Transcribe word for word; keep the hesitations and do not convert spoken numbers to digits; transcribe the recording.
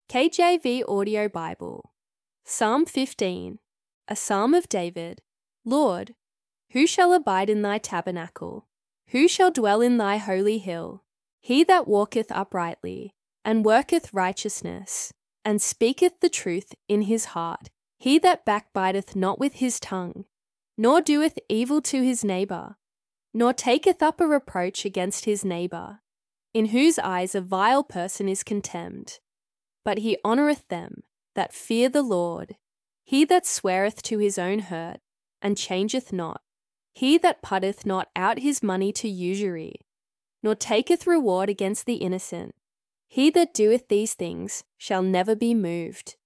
K J V Audio Bible. Psalm fifteen, a psalm of David. Lord, who shall abide in thy tabernacle? Who shall dwell in thy holy hill? He that walketh uprightly, and worketh righteousness, and speaketh the truth in his heart. He that backbiteth not with his tongue, nor doeth evil to his neighbour, nor taketh up a reproach against his neighbour, in whose eyes a vile person is contemned. But he honoureth them that fear the Lord. He that sweareth to his own hurt, and changeth not. He that putteth not out his money to usury, nor taketh reward against the innocent. He that doeth these things shall never be moved.